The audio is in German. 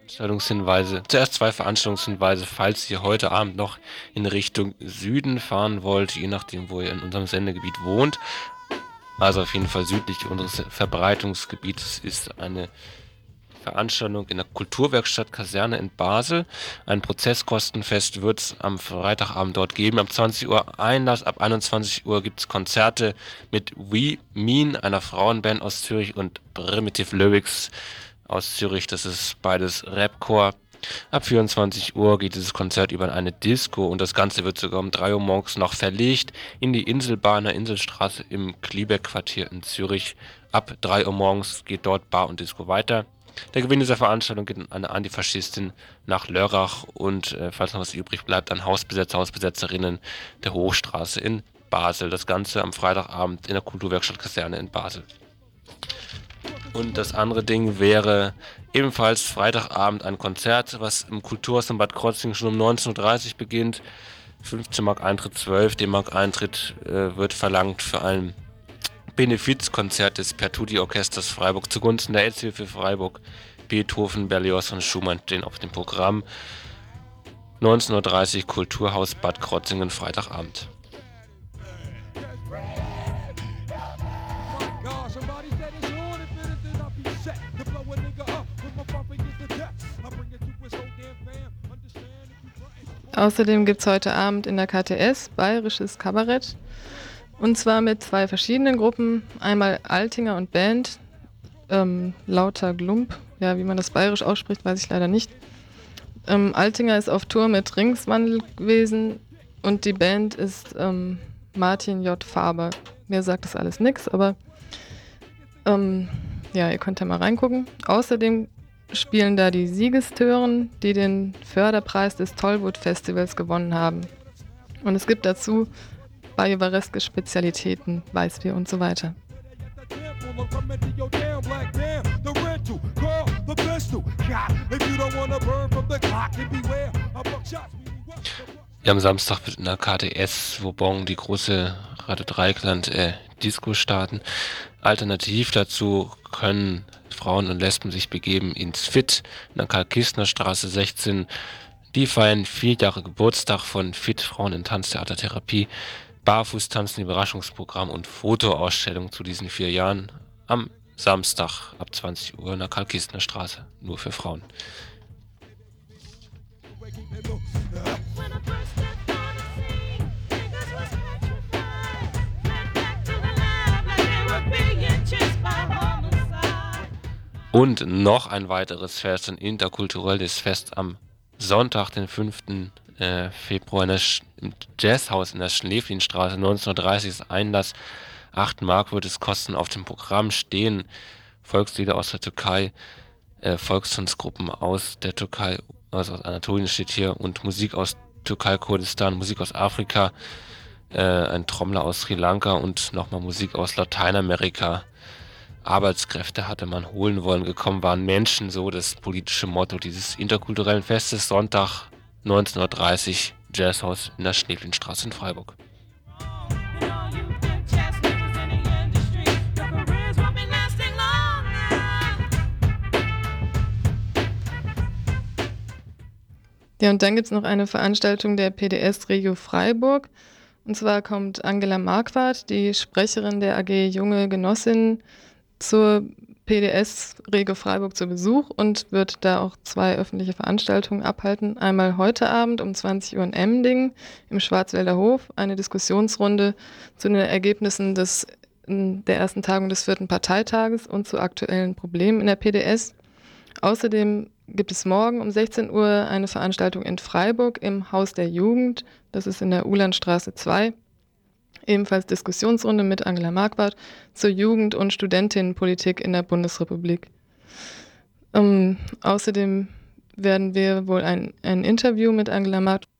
Zuerst zwei Veranstaltungshinweise, falls ihr heute Abend noch in Richtung Süden fahren wollt, je nachdem, wo ihr in unserem Sendegebiet wohnt. Also auf jeden Fall südlich unseres Verbreitungsgebietes ist eine Veranstaltung in der Kulturwerkstatt Kaserne in Basel. Ein Prozesskostenfest wird es am Freitagabend dort geben. Ab 20 Uhr Einlass, ab 21 Uhr gibt es Konzerte mit We Mean, einer Frauenband aus Zürich, und Primitive Lyrics aus Zürich. Das ist beides Rapcore. Ab 24 Uhr geht dieses Konzert über in eine Disco, und das Ganze wird sogar um 3 Uhr morgens noch verlegt in die Inselbar in der Inselstraße im Kliebeck-Quartier in Zürich. Ab 3 Uhr morgens geht dort Bar und Disco weiter. Der Gewinn dieser Veranstaltung geht an eine Antifaschistin nach Lörrach und falls noch was übrig bleibt, an Hausbesetzerinnen der Hochstraße in Basel. Das Ganze am Freitagabend in der Kulturwerkstatt Kaserne in Basel. Und das andere Ding wäre ebenfalls Freitagabend ein Konzert, was im Kulturhaus in Bad Krozingen schon um 19:30 Uhr beginnt. 15 Mark Eintritt, 12 D-Mark Eintritt wird verlangt für ein Benefizkonzert des Pertuti-Orchesters Freiburg zugunsten der AIDS-Hilfe Freiburg. Beethoven, Berlioz und Schumann stehen auf dem Programm. 19:30 Uhr Kulturhaus Bad Krozingen, Freitagabend. Außerdem gibt es heute Abend in der KTS Bayerisches Kabarett. Und zwar mit zwei verschiedenen Gruppen. Einmal Altinger und Band, Lauter Glump. Ja, wie man das bayerisch ausspricht, weiß ich leider nicht. Altinger ist auf Tour mit Ringswandel gewesen und die Band ist Martin J. Faber. Mir sagt das alles nix, aber ja, ihr könnt ja mal reingucken. Außerdem spielen da die Siegestören, die den Förderpreis des Tollwood Festivals gewonnen haben. Und es gibt dazu bayereske Spezialitäten, Weißbier und so weiter. Ja, am Samstag wird in der KTS Vauban die große Radio Dreieckland Disco starten. Alternativ dazu können Frauen und Lesben sich begeben ins FIT in der Karl-Kistner-Straße 16. Die feiern 4 Jahre Geburtstag von FIT, Frauen in Tanztheatertherapie, Barfußtanzen, Überraschungsprogramm und Fotoausstellung zu diesen 4 Jahren am Samstag ab 20 Uhr in der Karl-Kistner-Straße, nur für Frauen. Und noch ein weiteres Fest, ein interkulturelles Fest am Sonntag, den 5. Februar im Jazzhaus in der Schläflinstraße, 19:30 Uhr ist Einlass. 8 Mark wird es kosten. Auf dem Programm stehen Volkslieder aus der Türkei, Volkstanzgruppen aus der Türkei, also aus Anatolien steht hier, und Musik aus Türkei, Kurdistan, Musik aus Afrika, ein Trommler aus Sri Lanka und nochmal Musik aus Lateinamerika. Arbeitskräfte hatte man holen wollen, gekommen waren Menschen, so das politische Motto dieses interkulturellen Festes. Sonntag 19:30 Uhr, Jazzhaus in der Schneeflinstraße in Freiburg. Ja, und dann gibt es noch eine Veranstaltung der PDS Regio Freiburg. Und zwar kommt Angela Marquardt, die Sprecherin der AG Junge Genossinnen, zur PDS Regio Freiburg zu Besuch und wird da auch 2 öffentliche Veranstaltungen abhalten. Einmal heute Abend um 20 Uhr in Emmendingen im Schwarzwälder Hof eine Diskussionsrunde zu den Ergebnissen der ersten Tagung des 4. Parteitages und zu aktuellen Problemen in der PDS. Außerdem gibt es morgen um 16 Uhr eine Veranstaltung in Freiburg im Haus der Jugend. Das ist in der Ulandstraße 2. Ebenfalls Diskussionsrunde mit Angela Marquardt zur Jugend- und Studentinnenpolitik in der Bundesrepublik. Außerdem werden wir wohl ein Interview mit Angela Marquardt